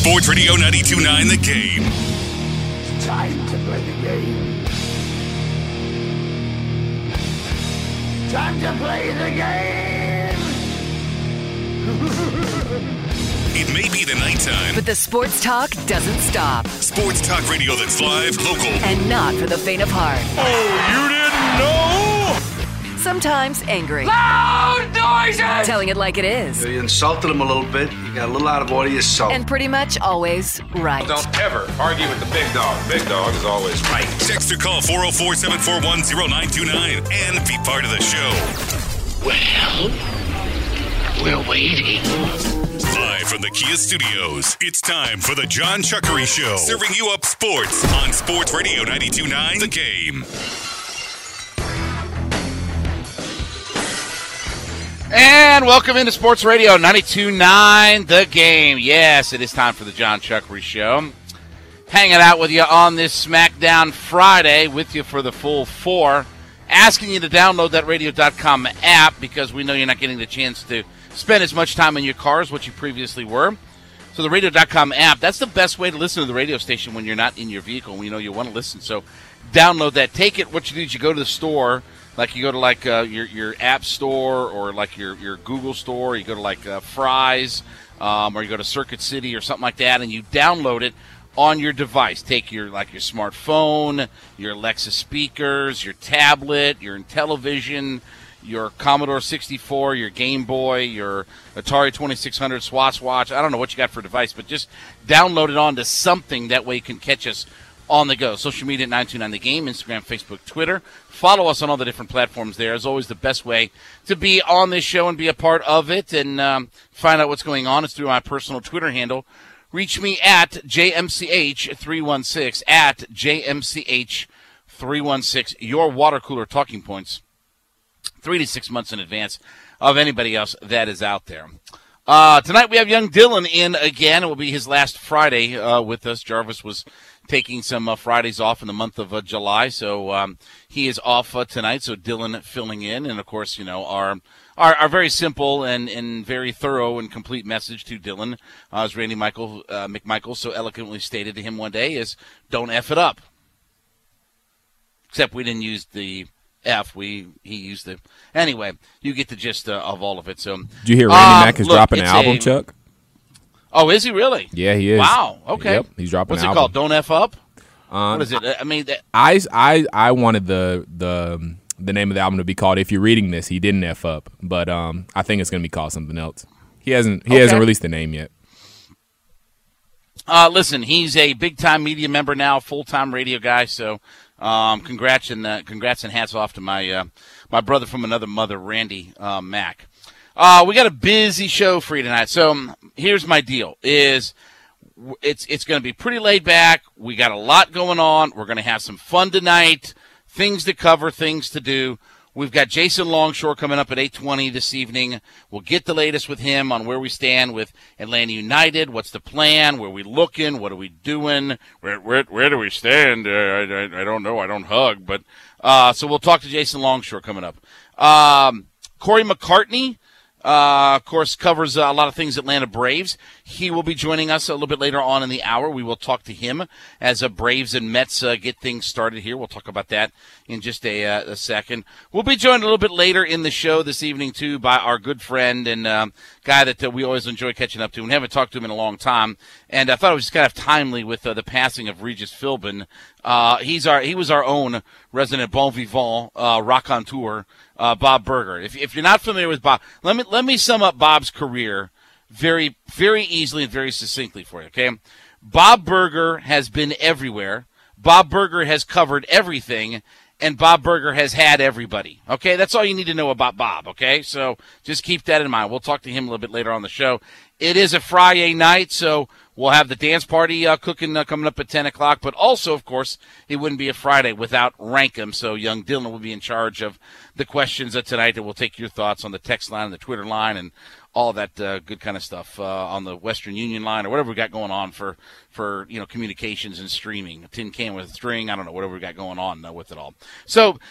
Sports Radio 92.9 The Game. It's time to play the game. Time to play the game. It may be the nighttime, but the sports talk doesn't stop. Sports talk radio that's live, local, and not for the faint of heart. Oh, you didn't know? Sometimes angry. Loud noises! Telling it like it is. You insulted him a little bit. You got a little out of order yourself. And pretty much always right. Don't ever argue with the big dog. Big dog is always right. Text or call 404-741-0929 and be part of the show. Well, we're waiting. Live from the Kia Studios, it's time for the John Chuckery Show. Serving you up sports on Sports Radio 92.9 The Game. And welcome into Sports Radio 92.9 The Game. Yes, it is time for the John Chuckery Show. Hanging out with you on this SmackDown Friday with you for the full 4. Asking you to download that radio.com app because we know you're not getting the chance to spend as much time in your car as what you previously were. So the radio.com app, that's the best way to listen to the radio station when you're not in your vehicle and we know you want to listen. So download that. Take it. What you do is you go to the store. Like you go to your app store or like your Google store, you go to like Fry's or you go to Circuit City or something like that, and you download it on your device. Take your smartphone, your Alexa speakers, your tablet, your television, your Commodore 64, your Game Boy, your Atari 2600, Swatch. I don't know what you got for a device, but just download it onto something. That way you can catch us on the go. Social media at 929 The Game, Instagram, Facebook, Twitter. Follow us on all the different platforms there. As always, the best way to be on this show and be a part of it and find out what's going on is through my personal Twitter handle. Reach me at JMCH316, at JMCH316, your water cooler talking points 3 to 6 months in advance of anybody else that is out there. Tonight we have young Dylan in again. It will be his last Friday with us. Jarvis was taking some Fridays off in the month of July, so he is off tonight. So Dylan filling in, and of course, you know, our very simple and very thorough and complete message to Dylan, as Randy McMichael so eloquently stated to him one day, is don't F it up. Except we didn't use the F. He used the. Anyway, you get the gist of all of it. So, did you hear Randy Mac is dropping an album, Chuck? Oh, is he really? Yeah, he is. Wow. Okay. Yep, he's dropping What's an it album. called? Don't F Up? What is it? I mean, I wanted the name of the album to be called If You're Reading This, He Didn't F Up, but I think it's going to be called something else. He hasn't released the name yet. Listen, he's a big-time media member now, full-time radio guy, so congrats and hats off to my brother from another mother, Randy Mack. We got a busy show for you tonight. So here's my deal: it's going to be pretty laid back. We got a lot going on. We're going to have some fun tonight. Things to cover, things to do. We've got Jason Longshore coming up at 8:20 this evening. We'll get the latest with him on where we stand with Atlanta United. What's the plan? Where are we looking? What are we doing? Where do we stand? I don't know. I don't hug, but so we'll talk to Jason Longshore coming up. Corey McCartney. Of course, covers a lot of things Atlanta Braves. He will be joining us a little bit later on in the hour. We will talk to him as Braves and Mets get things started here. We'll talk about that in just a second. We'll be joined a little bit later in the show this evening, too, by our good friend and guy that we always enjoy catching up to. We haven't talked to him in a long time, and I thought it was just kind of timely with the passing of Regis Philbin. He was our own resident bon vivant, raconteur, Bob Burger. If you're not familiar with Bob, let me sum up Bob's career very, very easily and very succinctly for you, okay? Bob Burger has been everywhere. Bob Burger has covered everything, and Bob Burger has had everybody, okay? That's all you need to know about Bob, okay? So just keep that in mind. We'll talk to him a little bit later on the show. It is a Friday night, so we'll have the dance party cooking coming up at 10 o'clock. But also, of course, it wouldn't be a Friday without Rankum. So young Dylan will be in charge of the questions tonight, and we'll take your thoughts on the text line and the Twitter line and all that good kind of stuff on the Western Union line or whatever we got going on for communications and streaming. A tin can with a string, I don't know, whatever we got going on with it all. So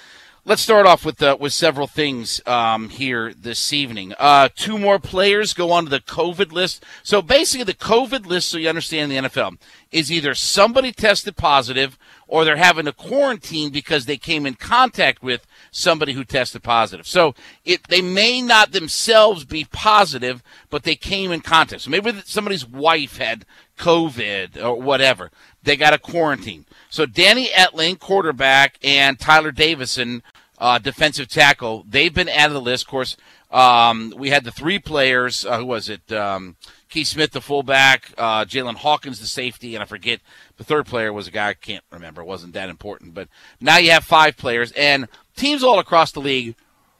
Let's start off with several things here this evening. 2 more players go onto the COVID list. So basically the COVID list, so you understand in the NFL, is either somebody tested positive or they're having to quarantine because they came in contact with somebody who tested positive. So they may not themselves be positive, but they came in contact. So maybe somebody's wife had COVID or whatever. They got to quarantine. So Danny Etling, quarterback, and Tyler Davison, defensive tackle, they've been out of the list. Of course, we had the 3 players. Who was it? Keith Smith, the fullback, Jalen Hawkins, the safety, and I forget the 3rd player was a guy I can't remember. It wasn't that important. But now you have 5 players, and teams all across the league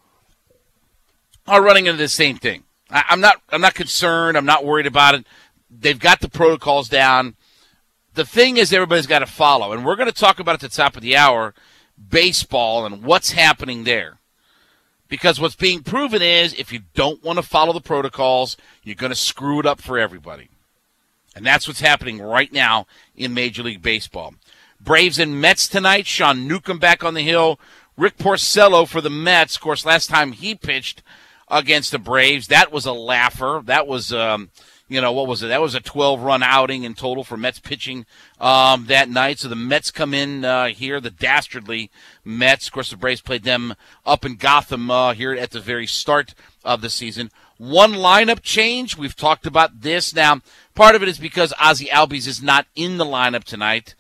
are running into the same thing. I'm not concerned. I'm not worried about it. They've got the protocols down. The thing is everybody's got to follow, and we're going to talk about at the top of the hour baseball and what's happening there. Because what's being proven is if you don't want to follow the protocols, you're going to screw it up for everybody. And that's what's happening right now in Major League Baseball. Braves and Mets tonight. Sean Newcomb back on the hill. Rick Porcello for the Mets. Of course, last time he pitched against the Braves, that was a laugher. That was, what was it? That was a 12-run outing in total for Mets pitching that night. So the Mets come in here, the dastardly Mets. Of course, the Braves played them up in Gotham here at the very start of the season. One lineup change. We've talked about this. Now, part of it is because Ozzie Albies is not in the lineup tonight.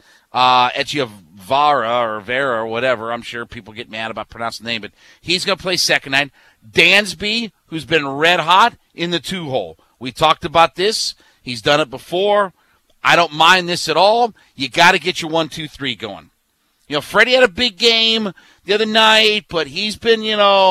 Echevarria or Vera or whatever. I'm sure people get mad about pronouncing the name, but he's going to play second night. Dansby, who's been red hot, in the 2-hole. We talked about this. He's done it before. I don't mind this at all. You got to get your 1, 2, 3 going. Freddie had a big game the other night, but he's been,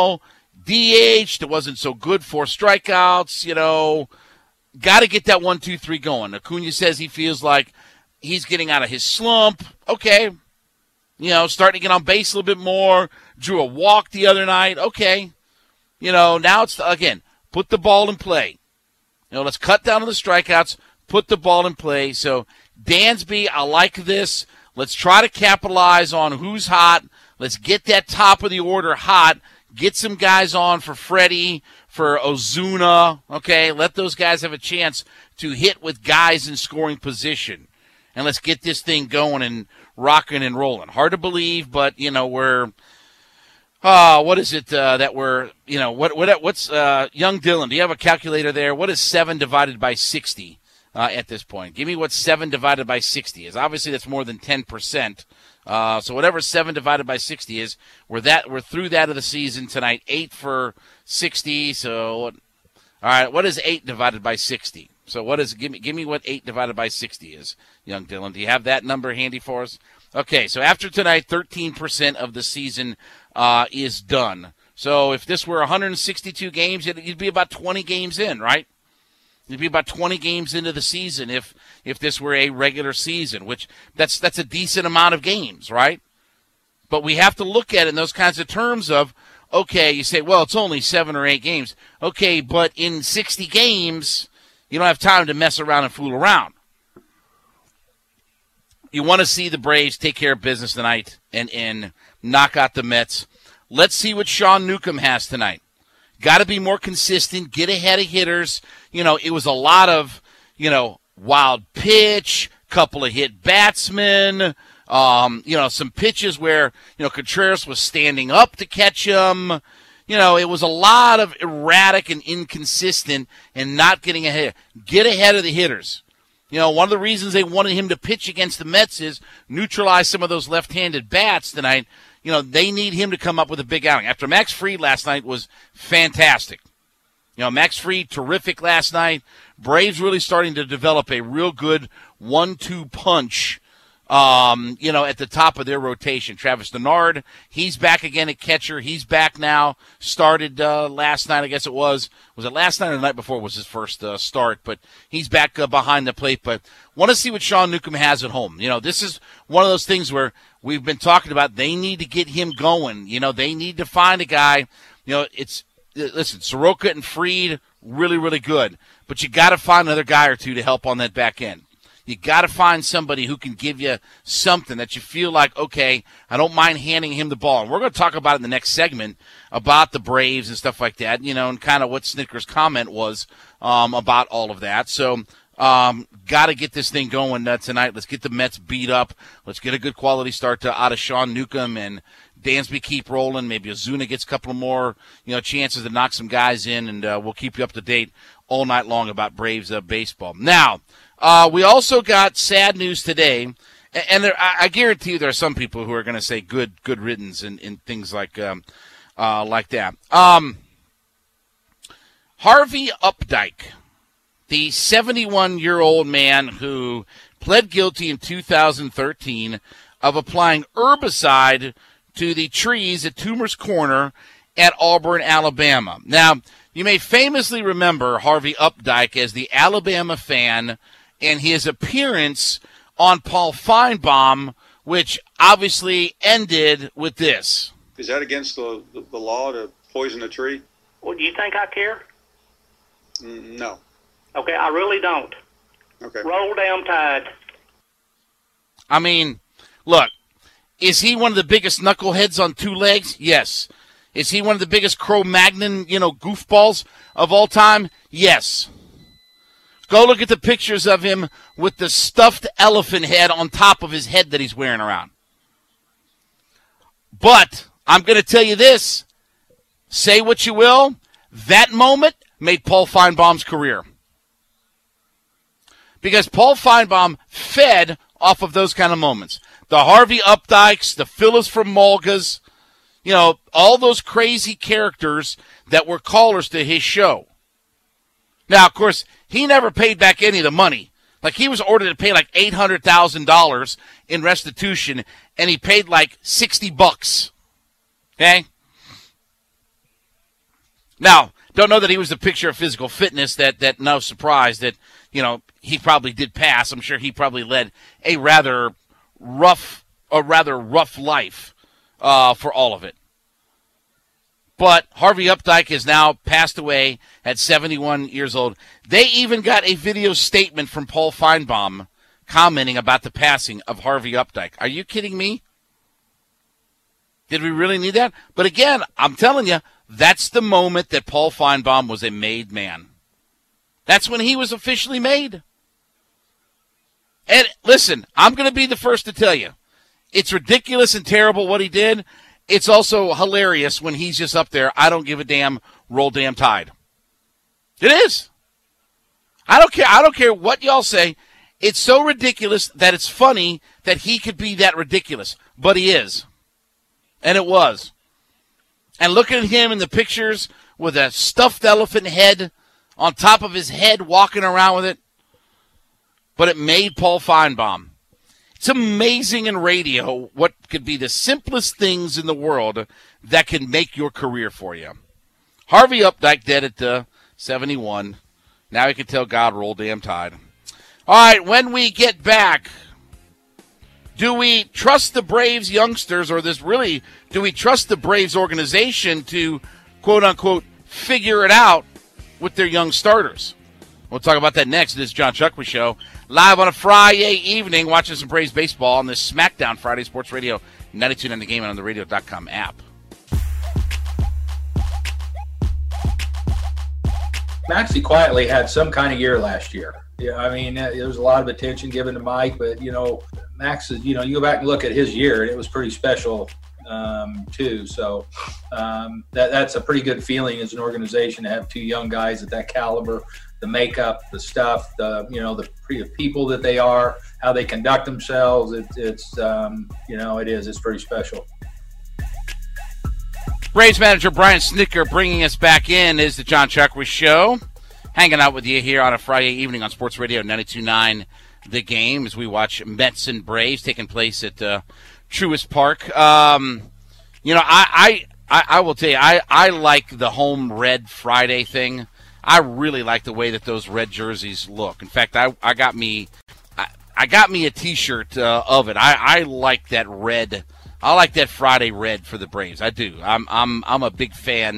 DH'd. It wasn't so good. 4 strikeouts, Got to get that 1, 2, 3 going. Acuna says he feels like he's getting out of his slump. Okay. Starting to get on base a little bit more. Drew a walk the other night. Okay. Now it's, again, put the ball in play. Let's cut down on the strikeouts, put the ball in play. So, Dansby, I like this. Let's try to capitalize on who's hot. Let's get that top of the order hot. Get some guys on for Freddie, for Ozuna. Okay, let those guys have a chance to hit with guys in scoring position. And let's get this thing going and rocking and rolling. Hard to believe, but, we're... what is it that we're, what's young Dylan? Do you have a calculator there? What is 7 divided by 60 at this point? Give me what 7 divided by 60 is. Obviously, that's more than 10%. So whatever 7 divided by 60 is, we're through that of the season tonight. 8 for 60. So, all right, what is 8 divided by 60? So give me what 8 divided by 60 is, young Dylan. Do you have that number handy for us? Okay, so after tonight, 13% of the season is done. So if this were 162 games, you'd be about 20 games in, right? You'd be about 20 games into the season if this were a regular season, which that's a decent amount of games, right? But we have to look at it in those kinds of terms of, okay, you say, well, it's only 7 or 8 games. Okay, but in 60 games, you don't have time to mess around and fool around. You want to see the Braves take care of business tonight and knock out the Mets. Let's see what Sean Newcomb has tonight. Got to be more consistent, get ahead of hitters. It was a lot of, wild pitch, couple of hit batsmen, some pitches where, Contreras was standing up to catch him. It was a lot of erratic and inconsistent and not getting ahead. Get ahead of the hitters. One of the reasons they wanted him to pitch against the Mets is neutralize some of those left-handed bats tonight. They need him to come up with a big outing. After Max Fried last night was fantastic. Max Fried, terrific last night. Braves really starting to develop a real good 1-2 punch, at the top of their rotation. Travis Denard, he's back again at catcher. He's back now. Started last night, I guess it was. Was it last night or the night before was his first start? But he's back behind the plate. But want to see what Sean Newcomb has at home. This is one of those things where we've been talking about. They need to get him going. They need to find a guy. Listen, Soroka and Fried, really, really good. But you got to find another guy or two to help on that back end. You got to find somebody who can give you something that you feel like, okay, I don't mind handing him the ball. And we're going to talk about it in the next segment about the Braves and stuff like that, and kind of what Snitker's comment was about all of that. So got to get this thing going tonight. Let's get the Mets beat up. Let's get a good quality start out of Sean Newcomb and Dansby keep rolling. Maybe Ozuna gets a couple more, chances to knock some guys in, and we'll keep you up to date all night long about Braves baseball. Now, we also got sad news today, and I guarantee you there are some people who are going to say good riddance and things like that. Harvey Updike, the 71-year-old man who pled guilty in 2013 of applying herbicide to the trees at Toomer's Corner at Auburn, Alabama. Now, you may famously remember Harvey Updike as the Alabama fan and his appearance on Paul Feinbaum, which obviously ended with this. Is that against the law to poison a tree? Well, do you think I care? No. Okay, I really don't. Okay. Roll damn Tide. I mean, look, is he one of the biggest knuckleheads on two legs? Yes. Is he one of the biggest Cro-Magnon, goofballs of all time? Yes. Go look at the pictures of him with the stuffed elephant head on top of his head that he's wearing around. But I'm going to tell you this. Say what you will. That moment made Paul Feinbaum's career. Because Paul Feinbaum fed off of those kind of moments. The Harvey Updikes, the Phyllis from Mulgas, all those crazy characters that were callers to his show. Now, of course, he never paid back any of the money. Like, he was ordered to pay like $800,000 in restitution, and he paid like $60. Okay? Now, don't know that he was the picture of physical fitness, that no surprise that, he probably did pass. I'm sure he probably led a rather rough life for all of it. But Harvey Updike has now passed away at 71 years old. They even got a video statement from Paul Feinbaum commenting about the passing of Harvey Updike. Are you kidding me? Did we really need that? But again, I'm telling you, that's the moment that Paul Feinbaum was a made man. That's when he was officially made. And listen, I'm going to be the first to tell you, it's ridiculous and terrible what he did. It's also hilarious when he's just up there, I don't give a damn, roll damn Tide. It is. I don't care. I don't care what y'all say. It's so ridiculous that it's funny that he could be that ridiculous. But he is. And it was. And looking at him in the pictures with a stuffed elephant head on top of his head walking around with it. But it made Paul Feinbaum. It's amazing in radio what could be the simplest things in the world that can make your career for you. Harvey Updike dead at 71. Now he can tell God, roll damn Tide. All right, when we get back, do we trust the Braves youngsters, or do we trust the Braves organization to, quote-unquote, figure it out with their young starters? We'll talk about that next. This is John Chuckery Show, live on a Friday evening, watching some Braves baseball on this SmackDown Friday Sports Radio 92.9 The Game and on the radio.com app. Maxie quietly had some kind of year last year. Yeah, I mean, there was a lot of attention given to Mike, but, Max is, you go back and look at his year, and it was pretty special, too. So that's a pretty good feeling as an organization to have two young guys at that caliber, the makeup, the stuff, the people that they are, how they conduct themselves. It's pretty special. Braves manager Brian Snitker bringing us back in is the John Chuckery Show. Hanging out with you here on a Friday evening on Sports Radio 92.9 The Game as we watch Mets and Braves taking place at Truist Park. I will tell you, I like the home red Friday thing. I really like the way that those red jerseys look. In fact, I got me a T-shirt of it. I like that red. I like that Friday red for the Braves. I do. I'm a big fan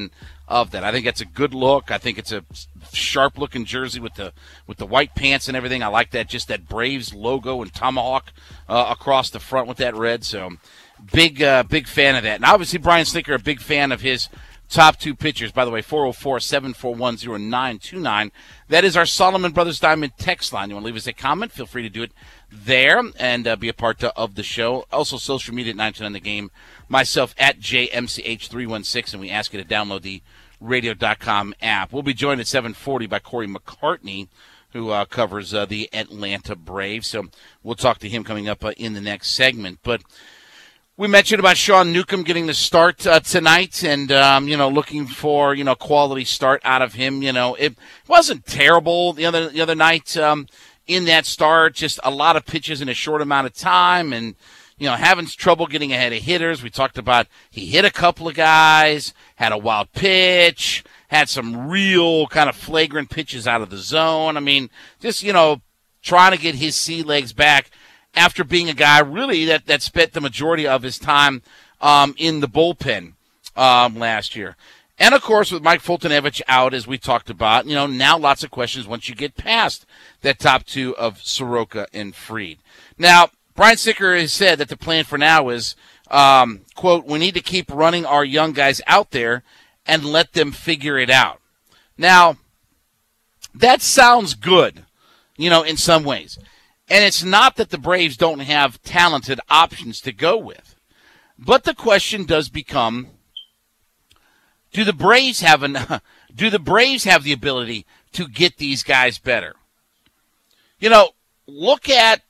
of that. I think that's a good look. I think it's a sharp-looking jersey with the white pants and everything. I like that, just that Braves logo and tomahawk across the front with that red. So big fan of that. And obviously Brian Snitker, a big fan of his top two pitchers. By the way, 404-741-0929. That is our Solomon Brothers Diamond text line. You want to leave us a comment? Feel free to do it there and be a part of the show. Also, social media at 929 The Game. Myself at JMCH316, and we ask you to download the radio.com app. We'll be joined at 7:40 by Corey McCartney, who covers the Atlanta Braves. So we'll talk to him coming up in the next segment. But we mentioned about Sean Newcomb getting the start tonight and, looking for, quality start out of him. It wasn't terrible the other night in that start, just a lot of pitches in a short amount of time and, having trouble getting ahead of hitters. We talked about he hit a couple of guys, had a wild pitch, had some real kind of flagrant pitches out of the zone. I mean, just, trying to get his sea legs back after being a guy really that spent the majority of his time in the bullpen last year. And, of course, with Mike Foltynewicz out, as we talked about, now lots of questions once you get past that top two of Soroka and Fried. Now, Brian Snitker has said that the plan for now is, quote, we need to keep running our young guys out there and let them figure it out. Now, that sounds good, in some ways. And it's not that the Braves don't have talented options to go with. But the question does become, do the Braves have the ability to get these guys better? Look at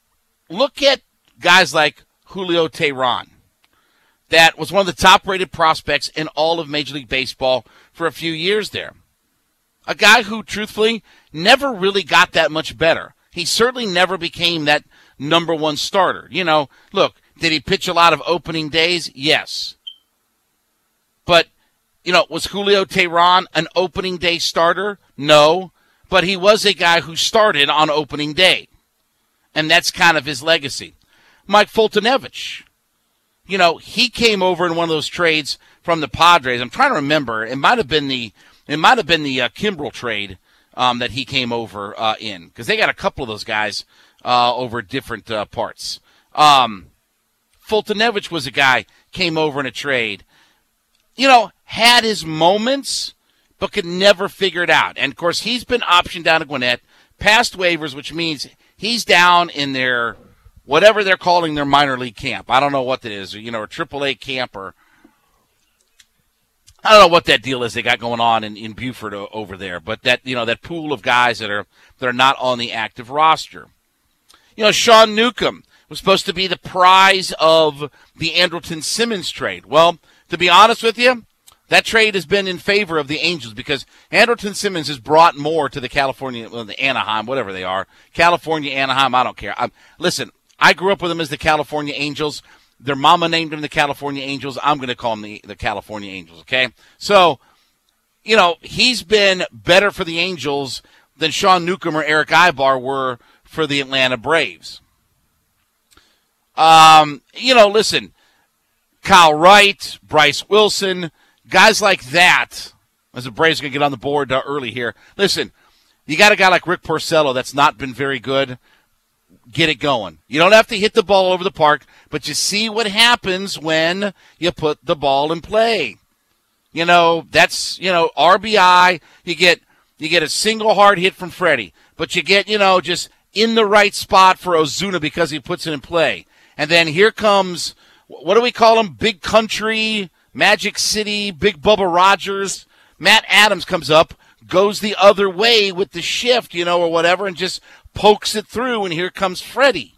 guys like Julio Teheran. That was one of the top-rated prospects in all of Major League Baseball for a few years there. A guy who, truthfully, never really got that much better. He certainly never became that number one starter. Look, did he pitch a lot of opening days? Yes. But, was Julio Teheran an opening day starter? No. But he was a guy who started on opening day. And that's kind of his legacy. Mike Foltynewicz, he came over in one of those trades from the Padres. I'm trying to remember. It might have been the Kimbrel trade that he came over in, because they got a couple of those guys over different parts. Foltynewicz was a guy, came over in a trade, had his moments, but could never figure it out. And, of course, he's been optioned down to Gwinnett, past waivers, which means he's down in their, whatever they're calling their minor league camp. I don't know what that is, a AAA camp, or I don't know what that deal is they got going on in Buford over there. But that, that pool of guys that are not on the active roster. Sean Newcomb was supposed to be the prize of the Andrelton Simmons trade. Well, to be honest with you, that trade has been in favor of the Angels because Andrelton Simmons has brought more to the the Anaheim, whatever they are. California, Anaheim, I don't care. Listen, I grew up with them as the California Angels. Their mama named them the California Angels. I'm going to call them the California Angels, okay? So, he's been better for the Angels than Sean Newcomb or Eric Ibar were for the Atlanta Braves. Listen, Kyle Wright, Bryce Wilson, guys like that, as the Braves are going to get on the board early here. Listen, you got a guy like Rick Porcello that's not been very good. Get it going. You don't have to hit the ball over the park, but you see what happens when you put the ball in play. That's, RBI. You get a single hard hit from Freddie, but you get, just in the right spot for Ozuna because he puts it in play. And then here comes, what do we call him? Big Country, Magic City, Big Bubba Rogers. Matt Adams comes up, goes the other way with the shift, or whatever, and just pokes it through, and here comes Freddie.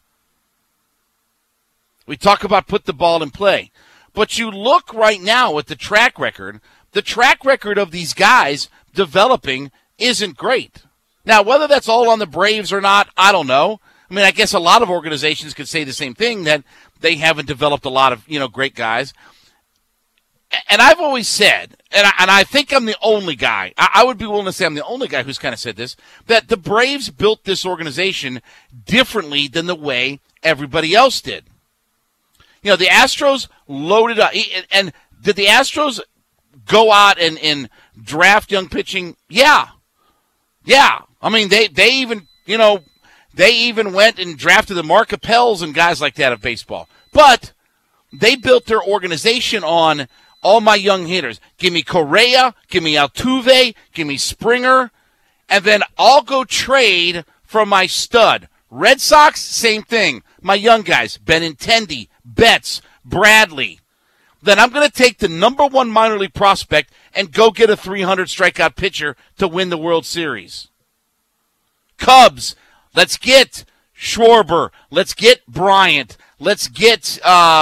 We talk about put the ball in play. But you look right now at the track record of these guys developing isn't great. Now, whether that's all on the Braves or not, I don't know. I mean, I guess a lot of organizations could say the same thing, that they haven't developed a lot of, great guys. And I've always said, and I think I'm the only guy, I would be willing to say I'm the only guy who's kind of said this, that the Braves built this organization differently than the way everybody else did. The Astros loaded up. And did the Astros go out and draft young pitching? Yeah. I mean, they even went and drafted the Mark Appels and guys like that of baseball. But they built their organization on all my young hitters. Give me Correa, give me Altuve, give me Springer, and then I'll go trade for my stud. Red Sox, same thing. My young guys, Benintendi, Betts, Bradley. Then I'm going to take the number one minor league prospect and go get a 300 strikeout pitcher to win the World Series. Cubs, let's get Schwarber. Let's get Bryant. Let's get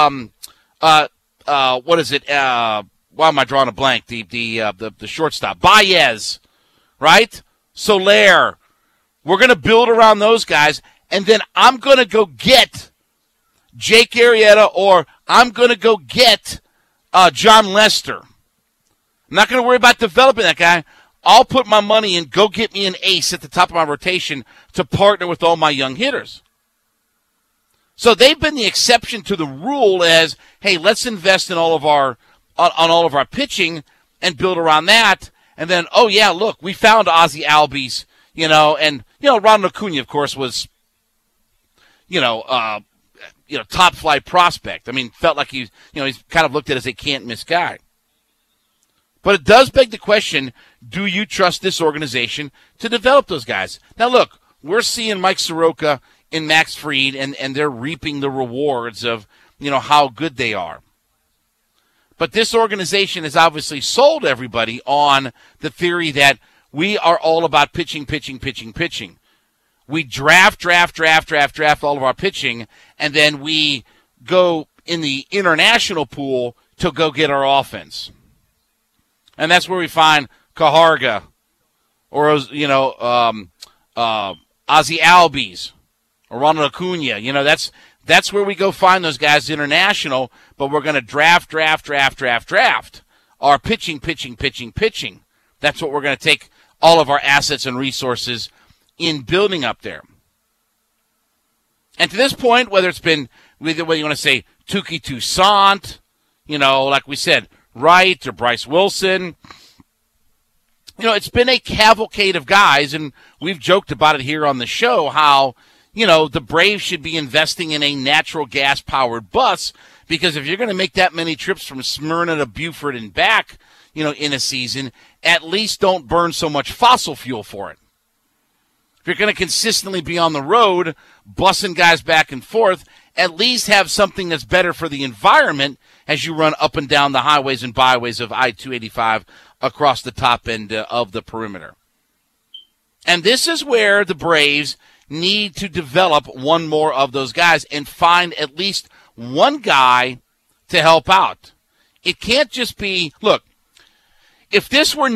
what is it? Why am I drawing a blank? The shortstop, Baez, right? Soler. We're going to build around those guys, and then I'm going to go get Jake Arrieta, or I'm going to go get John Lester. I'm not going to worry about developing that guy. I'll put my money in, go get me an ace at the top of my rotation to partner with all my young hitters. So they've been the exception to the rule as, hey, let's invest in all of our pitching and build around that. And then, oh yeah, look, we found Ozzie Albies, and Ronald Acuna, of course, was, top flight prospect. I mean, felt like he's kind of looked at as a can't miss guy. But it does beg the question, do you trust this organization to develop those guys? Now, look, we're seeing Mike Soroka and Max Fried, and they're reaping the rewards of, how good they are. But this organization has obviously sold everybody on the theory that we are all about pitching. We draft all of our pitching, and then we go in the international pool to go get our offense. And that's where we find Cajarga or, Ozzie Albies or Ronald Acuna. That's where we go find those guys international, but we're going to draft our pitching. That's what we're going to take all of our assets and resources in building up there. And to this point, whether it's been, whether you want to say Touki Toussaint, like we said, Wright or Bryce Wilson, it's been a cavalcade of guys, and we've joked about it here on the show, how, the Braves should be investing in a natural gas-powered bus, because if you're going to make that many trips from Smyrna to Buford and back, in a season, at least don't burn so much fossil fuel for it. If you're going to consistently be on the road, bussing guys back and forth, at least have something that's better for the environment as you run up and down the highways and byways of I-285 across the top end of the perimeter. And this is where the Braves need to develop one more of those guys and find at least one guy to help out. It can't just be, look, if this were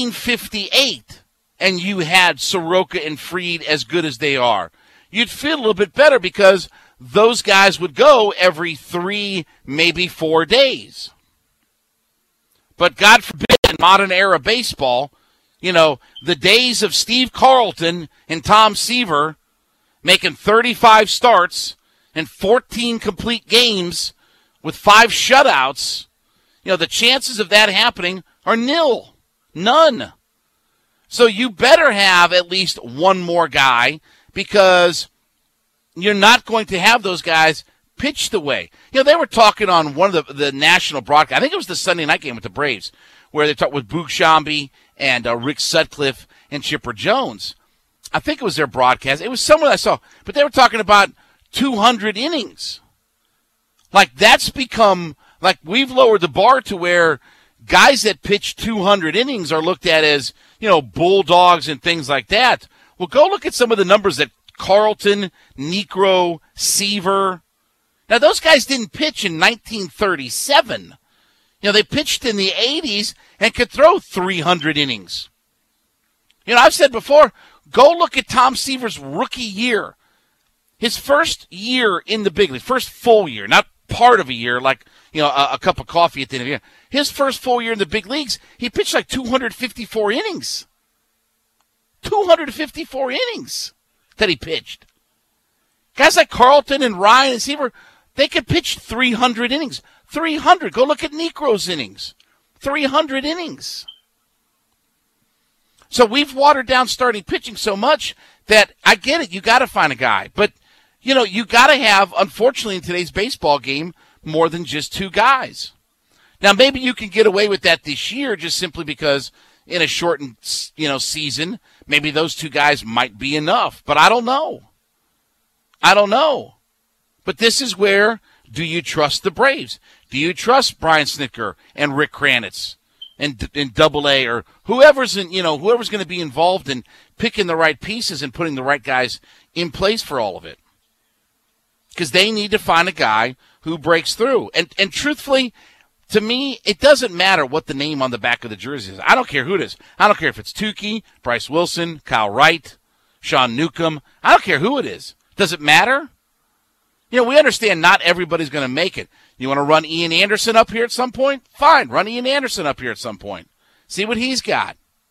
1958 and you had Soroka and Fried as good as they are, you'd feel a little bit better because those guys would go every 3, maybe 4 days. But God forbid, in modern era baseball, the days of Steve Carlton and Tom Seaver making 35 starts and 14 complete games with 5 shutouts, the chances of that happening are nil. None. So you better have at least one more guy, because you're not going to have those guys pitch the way. They were talking on one of the national broadcasts. I think it was the Sunday night game with the Braves, where they talked with Boog Shambi and Rick Sutcliffe and Chipper Jones. I think it was their broadcast. It was somewhere I saw. But they were talking about 200 innings. Like, that's become, like, we've lowered the bar to where guys that pitch 200 innings are looked at as, bulldogs and things like that. Well, go look at some of the numbers that Carlton, Niekro, Seaver. Now, those guys didn't pitch in 1937. They pitched in the 80s and could throw 300 innings. I've said before, go look at Tom Seaver's rookie year. His first year in the big league, first full year, not part of a year like, a cup of coffee at the end of the year. His first full year in the big leagues, he pitched like 254 innings. 254 innings that he pitched. Guys like Carlton and Ryan and Seaver, they could pitch 300 innings. 300. Go look at Niekro's innings. 300 innings. So we've watered down starting pitching so much that I get it. You got to find a guy. But, you got to have, unfortunately, in today's baseball game, more than just two guys. Now, maybe you can get away with that this year just simply because in a shortened, season, maybe those two guys might be enough. But I don't know. But this is where, do you trust the Braves? Do you trust Brian Snitker and Rick Kranitz and Double-A or whoever's going to be involved in picking the right pieces and putting the right guys in place for all of it? Because they need to find a guy who breaks through. And truthfully, to me, it doesn't matter what the name on the back of the jersey is. I don't care who it is. I don't care if it's Tukey, Bryce Wilson, Kyle Wright, Sean Newcomb. I don't care who it is. Does it matter? We understand not everybody's going to make it. You want to run Ian Anderson up here at some point? Fine, run Ian Anderson up here at some point. See what he's got.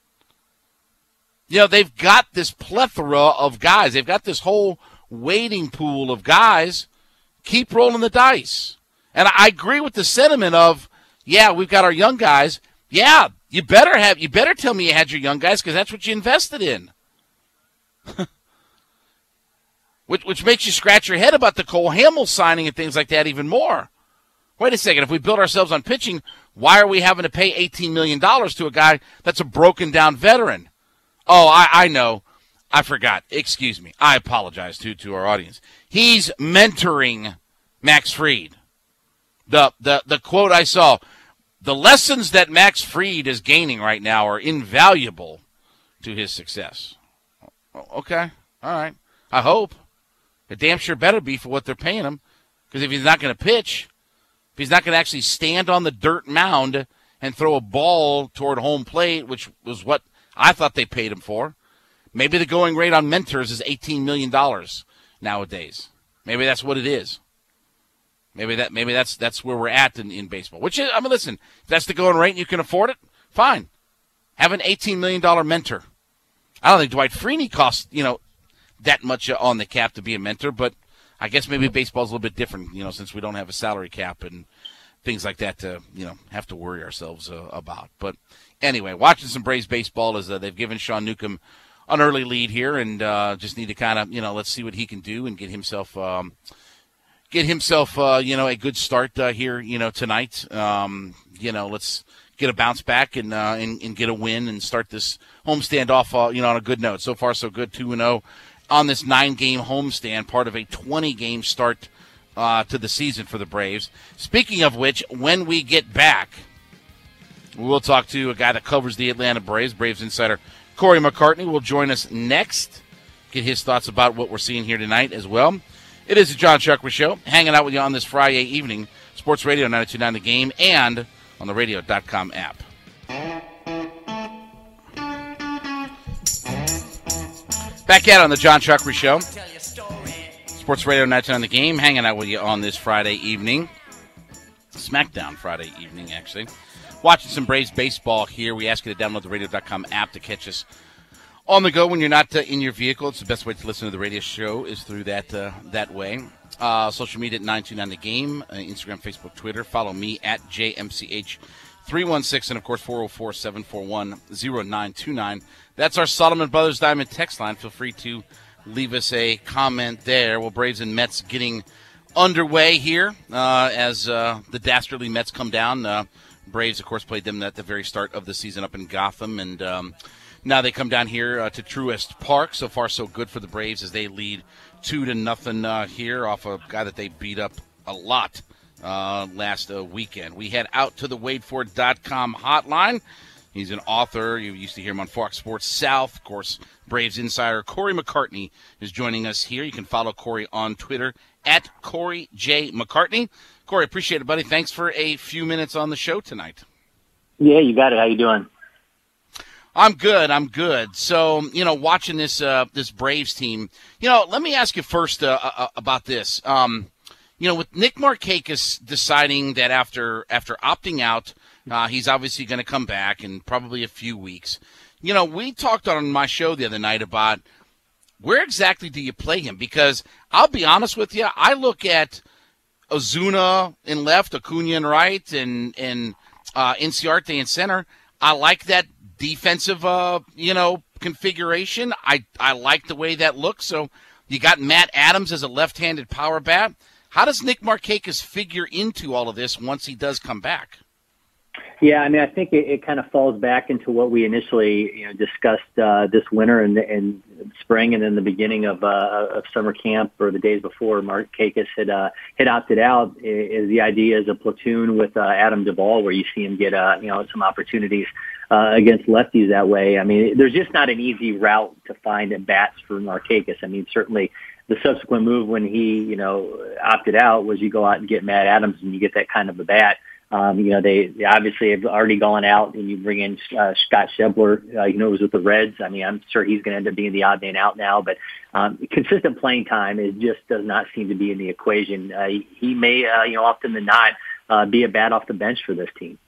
They've got this plethora of guys. They've got this whole waiting pool of guys. Keep rolling the dice. And I agree with the sentiment of, yeah, we've got our young guys. Yeah, you better tell me you had your young guys because that's what you invested in. Which makes you scratch your head about the Cole Hamels signing and things like that even more. Wait a second. If we build ourselves on pitching, why are we having to pay $18 million to a guy that's a broken-down veteran? Oh, I know. I forgot. Excuse me. I apologize to our audience. He's mentoring Max Fried. The quote I saw, the lessons that Max Fried is gaining right now are invaluable to his success. Okay. All right. I hope. It damn sure better be for what they're paying him. Because if he's not going to pitch, if he's not going to actually stand on the dirt mound and throw a ball toward home plate, which was what I thought they paid him for, maybe the going rate on mentors is $18 million nowadays. Maybe that's what it is. Maybe that's where we're at in baseball. Which is, listen, if that's the going rate and you can afford it, fine. Have an $18 million mentor. I don't think Dwight Freeney costs, that much on the cap to be a mentor, but I guess maybe baseball's a little bit different, since we don't have a salary cap and things like that to, have to worry ourselves about. But anyway, watching some Braves baseball is they've given Sean Newcomb an early lead here and just need to kind of, let's see what he can do and get himself a good start here, tonight. Let's get a bounce back and get a win and start this homestand off, on a good note. So far, so good, 2-0 on this 9-game homestand, part of a 20-game start to the season for the Braves. Speaking of which, when we get back, we'll talk to a guy that covers the Atlanta Braves, Braves insider Corey McCartney will join us next, get his thoughts about what we're seeing here tonight as well. It is the John Chuckery Show, hanging out with you on this Friday evening, Sports Radio 92.9 The Game, and on the radio.com app. Back at it on the John Chuckery Show, Sports Radio 92.9 The Game, hanging out with you on this Friday evening, SmackDown Friday evening, actually. Watching some Braves baseball here. We ask you to download the radio.com app to catch us on the go when you're not in your vehicle. It's the best way to listen to the radio show is through that way. Social media at 929 The Game, Instagram, Facebook, Twitter. Follow me at JMCH316 and, of course, 404-741-0929. That's our Solomon Brothers Diamond text line. Feel free to leave us a comment there. Well, Braves and Mets getting underway here as the dastardly Mets come down. Braves, of course, played them at the very start of the season up in Gotham, and now they come down here to Truist Park. So far, so good for the Braves as they lead 2-0 here off a guy that they beat up a lot last weekend. We head out to the WadeFord.com hotline. He's an author. You used to hear him on Fox Sports South. Of course, Braves insider Corey McCartney is joining us here. You can follow Corey on Twitter at Corey J. McCartney. Corey, appreciate it, buddy. Thanks for a few minutes on the show tonight. Yeah, you got it. How you doing? I'm good. So, watching this Braves team, let me ask you first about this. With Nick Markakis deciding that after opting out, he's obviously going to come back in probably a few weeks. We talked on my show the other night about where exactly do you play him? Because I'll be honest with you, I look at Ozuna in left, Acuna in right, and Inciarte in center. I like that defensive, configuration. I like the way that looks. So you got Matt Adams as a left-handed power bat. How does Nick Markakis figure into all of this once he does come back? Yeah, I mean, I think it kind of falls back into what we initially discussed this winter and spring, and then the beginning of summer camp or the days before Markakis had opted out. Is the idea as a platoon with Adam Duvall, where you see him get some opportunities against lefties that way. I mean, there's just not an easy route to find at bats for Markakis. I mean, certainly the subsequent move when he opted out was you go out and get Matt Adams and you get that kind of a bat. They obviously have already gone out and you bring in Scott Schebler, who was with the Reds. I mean, I'm sure he's going to end up being the odd man out now, but consistent playing time just does not seem to be in the equation. He may, often than not, be a bat off the bench for this team.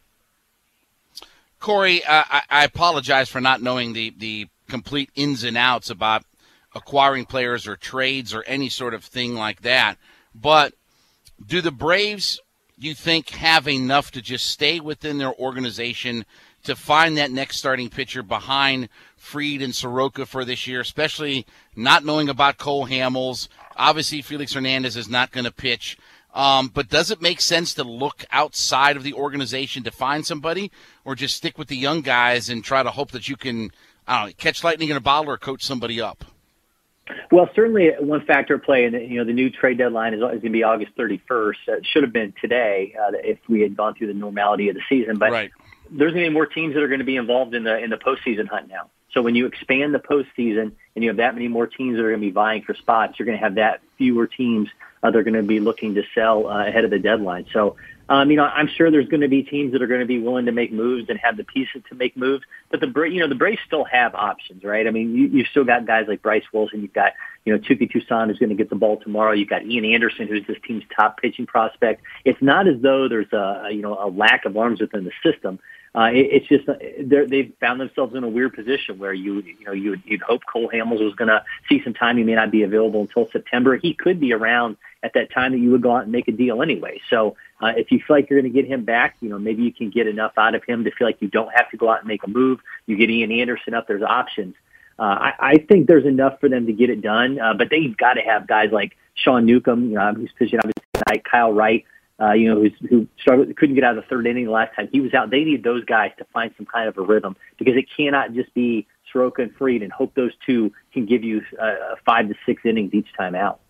Corey, I apologize for not knowing the complete ins and outs about acquiring players or trades or any sort of thing like that, but do the Braves, you think, have enough to just stay within their organization to find that next starting pitcher behind Fried and Soroka for this year, especially not knowing about Cole Hamels? Obviously, Felix Hernandez is not going to pitch. But does it make sense to look outside of the organization to find somebody, or just stick with the young guys and try to hope that you can, catch lightning in a bottle or coach somebody up? Well, certainly one factor at play, and the new trade deadline is going to be August 31st. It should have been today if we had gone through the normality of the season. But right. There's going to be more teams that are going to be involved in the postseason hunt now. So when you expand the postseason and you have that many more teams that are going to be vying for spots, you're going to have that fewer teams that are going to be looking to sell ahead of the deadline. So, I'm sure there's going to be teams that are going to be willing to make moves and have the pieces to make moves. But the Braves still have options, right? I mean, you've still got guys like Bryce Wilson. You've got, Tuki Toussaint, who's going to get the ball tomorrow. You've got Ian Anderson, who's this team's top pitching prospect. It's not as though there's a lack of arms within the system. It's just they've found themselves in a weird position where you'd hope Cole Hamels was going to see some time. He may not be available until September. He could be around at that time that you would go out and make a deal anyway. So if you feel like you're going to get him back, maybe you can get enough out of him to feel like you don't have to go out and make a move. You get Ian Anderson up. There's options. I think there's enough for them to get it done, but they've got to have guys like Sean Newcomb, who's pitching obviously tonight, Kyle Wright, who struggled, couldn't get out of the third inning the last time he was out. They need those guys to find some kind of a rhythm, because it cannot just be Soroka and Fried and hope those two can give you 5 to 6 innings each time out.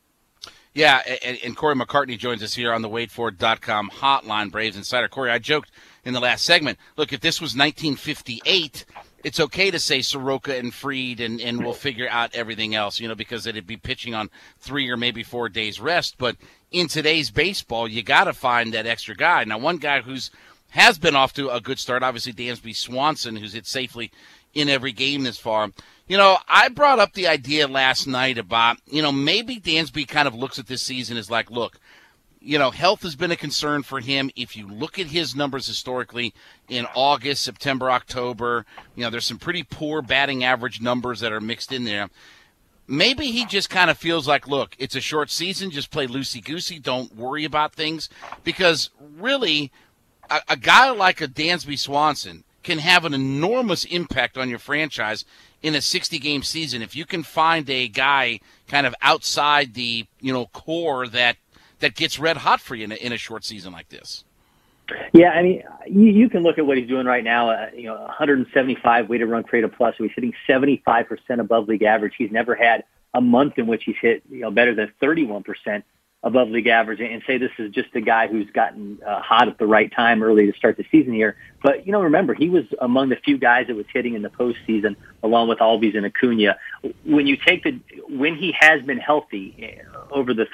Yeah, and Corey McCartney joins us here on the WadeFord.com hotline, Braves Insider. Corey, I joked in the last segment, look, if this was 1958, it's okay to say Soroka and Fried and we'll figure out everything else, because it'd be pitching on 3 or maybe 4 days rest. But in today's baseball, you got to find that extra guy. Now, one guy has been off to a good start, obviously Dansby Swanson, who's hit safely in every game this far. I brought up the idea last night about, maybe Dansby kind of looks at this season as like, look, health has been a concern for him. If you look at his numbers historically in August, September, October, there's some pretty poor batting average numbers that are mixed in there. Maybe he just kind of feels like, look, it's a short season, just play loosey-goosey, don't worry about things. Because really, a guy like a Dansby Swanson can have an enormous impact on your franchise in a 60-game season. If you can find a guy kind of outside the, core that gets red hot for you in a short season like this. Yeah, I mean, you can look at what he's doing right now. 175 weighted run created plus. So he's hitting 75% above league average. He's never had a month in which he's hit better than 31% above league average. And say this is just a guy who's gotten hot at the right time early to start the season here. But remember, he was among the few guys that was hitting in the postseason, along with Albies and Acuna. When you take when he has been healthy over the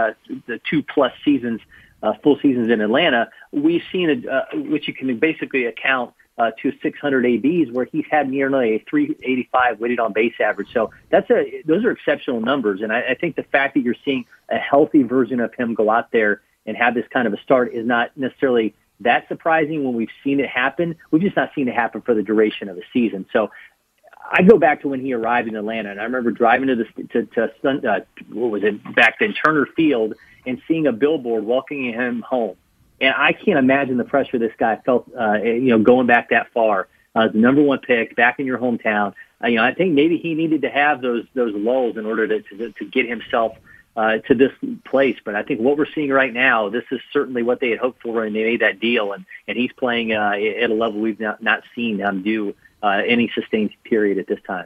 2+ seasons. Full seasons in Atlanta, we've seen which you can basically account to 600 ABs, where he's had nearly a 385 weighted on base average. So those are exceptional numbers, and I think the fact that you're seeing a healthy version of him go out there and have this kind of a start is not necessarily that surprising when we've seen it happen. We've just not seen it happen for the duration of the season. So I go back to when he arrived in Atlanta, and I remember driving back then, Turner Field, and seeing a billboard welcoming him home. And I can't imagine the pressure this guy felt, going back that far. The number one pick back in your hometown. I think maybe he needed to have those lulls in order to get himself to this place. But I think what we're seeing right now, this is certainly what they had hoped for, and they made that deal. And he's playing at a level we've not seen him do any sustained period at this time.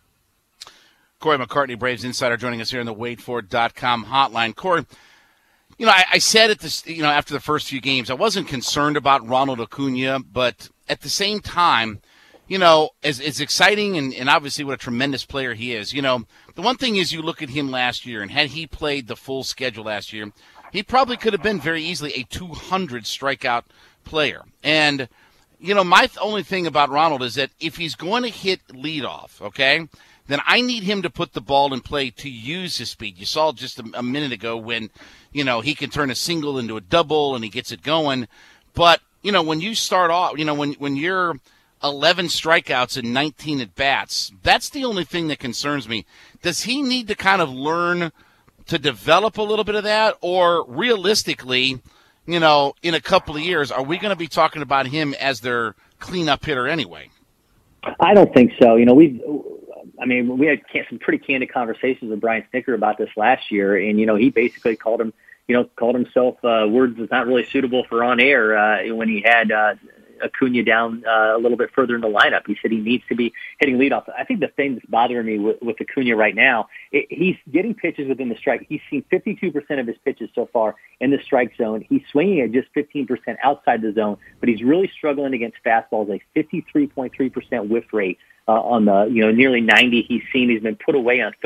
Corey McCartney, Braves insider, joining us here on the WadeFord.com hotline. Corey, I said at this, after the first few games, I wasn't concerned about Ronald Acuna, but at the same time, as exciting and obviously what a tremendous player he is, the one thing is you look at him last year, and had he played the full schedule last year, he probably could have been very easily a 200 strikeout player. And, my only thing about Ronald is that if he's going to hit leadoff, okay, then I need him to put the ball in play to use his speed. You saw just a minute ago when, he can turn a single into a double and he gets it going. But, when you start off, when you're 11 strikeouts and 19 at-bats, that's the only thing that concerns me. Does he need to kind of learn to develop a little bit of that? Or realistically, in a couple of years, are we going to be talking about him as their cleanup hitter anyway? I don't think so. We had some pretty candid conversations with Brian Snitker about this last year, and he basically called himself words that's not really suitable for on air when he had Acuna down a little bit further in the lineup. He said he needs to be hitting leadoff. I think the thing that's bothering me with Acuna right now, he's getting pitches within the strike. He's seen 52% of his pitches so far in the strike zone. He's swinging at just 15% outside the zone, but he's really struggling against fastballs, a 53.3% whiff rate. On the, nearly 90 he's seen. He's been put away on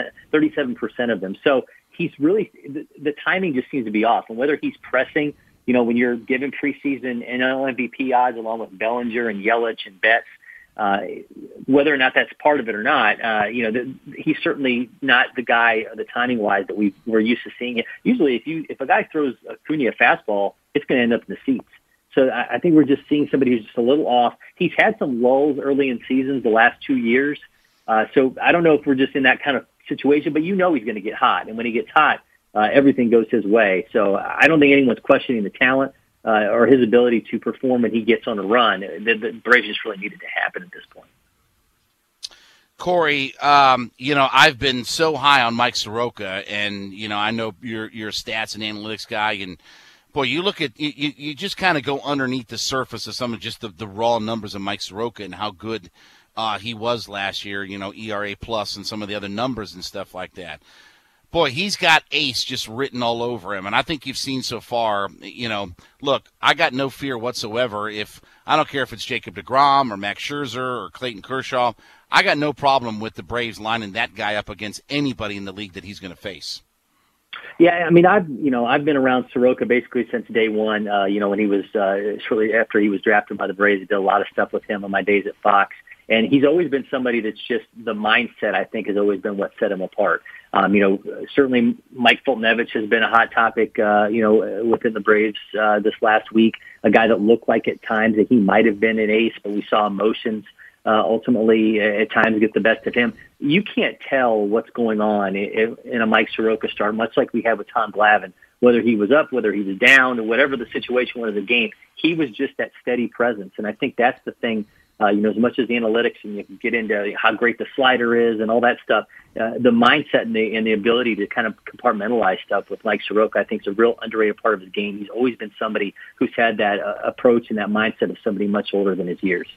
37% of them. So he's really, the timing just seems to be off. And whether he's pressing, when you're given preseason NL MVP odds along with Bellinger and Yelich and Betts, whether or not that's part of it or not, he's certainly not the guy, the timing wise that we're used to seeing it. Usually if a guy throws Acuna a fastball, it's going to end up in the seats. So I think we're just seeing somebody who's just a little off. He's had some lulls early in seasons the last 2 years. So I don't know if we're just in that kind of situation, but he's going to get hot. And when he gets hot, everything goes his way. So I don't think anyone's questioning the talent or his ability to perform when he gets on a run. The Braves just really needed to happen at this point. Corey, I've been so high on Mike Soroka, and, I know you're a stats and analytics guy, and boy, you look at you just kind of go underneath the surface of some of just the raw numbers of Mike Soroka and how good he was last year, ERA plus and some of the other numbers and stuff like that. Boy, he's got ace just written all over him. And I think you've seen so far, look, I got no fear whatsoever. I don't care if it's Jacob deGrom or Max Scherzer or Clayton Kershaw. I got no problem with the Braves lining that guy up against anybody in the league that he's going to face. Yeah, I've been around Soroka basically since day one. When he was shortly after he was drafted by the Braves, I did a lot of stuff with him on my days at Fox, and he's always been somebody that's just the mindset. I think has always been what set him apart. Certainly Mike Foltynewicz has been a hot topic. Within the Braves this last week, a guy that looked like at times that he might have been an ace, but we saw emotions ultimately at times get the best of him. You can't tell what's going on in a Mike Soroka start, much like we had with Tom Glavine. Whether he was up, whether he was down, or whatever the situation was of the game, he was just that steady presence. And I think that's the thing, as much as the analytics and you can get into how great the slider is and all that stuff, the mindset and the ability to kind of compartmentalize stuff with Mike Soroka, I think, is a real underrated part of his game. He's always been somebody who's had that approach and that mindset of somebody much older than his years.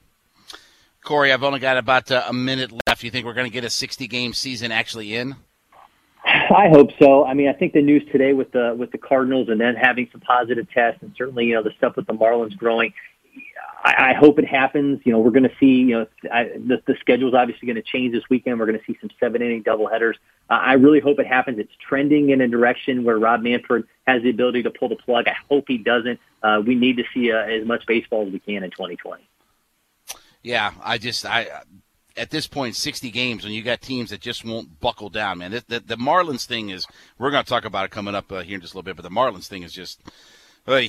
Corey, I've only got about a minute left. You think we're going to get a 60-game season actually in? I hope so. I think the news today with the Cardinals and then having some positive tests and certainly, the stuff with the Marlins growing, I hope it happens. We're going to see, the schedule's obviously going to change this weekend. We're going to see some 7-inning doubleheaders. I really hope it happens. It's trending in a direction where Rob Manfred has the ability to pull the plug. I hope he doesn't. We need to see as much baseball as we can in 2020. Yeah, at this point, 60 games, when you got teams that just won't buckle down, man. The Marlins thing is, we're going to talk about it coming up here in just a little bit, but the Marlins thing is just, but,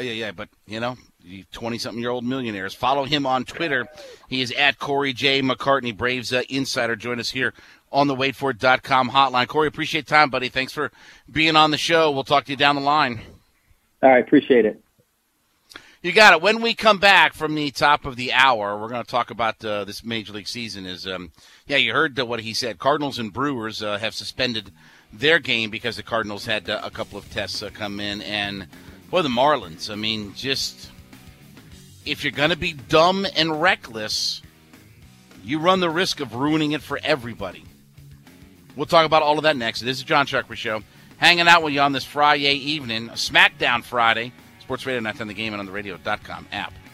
20-something-year-old millionaires. Follow him on Twitter. He is at Corey J. McCartney, Braves insider. Join us here on the WadeFord.com hotline. Corey, appreciate time, buddy. Thanks for being on the show. We'll talk to you down the line. All right, appreciate it. You got it. When we come back from the top of the hour, we're going to talk about this Major League season. You heard what he said. Cardinals and Brewers have suspended their game because the Cardinals had a couple of tests come in. And, boy, the Marlins, I mean, just if you're going to be dumb and reckless, you run the risk of ruining it for everybody. We'll talk about all of that next. This is John Chuckery Show, hanging out with you on this Friday evening, SmackDown Friday. Sports Radio 910 The Game and on the radio.com app.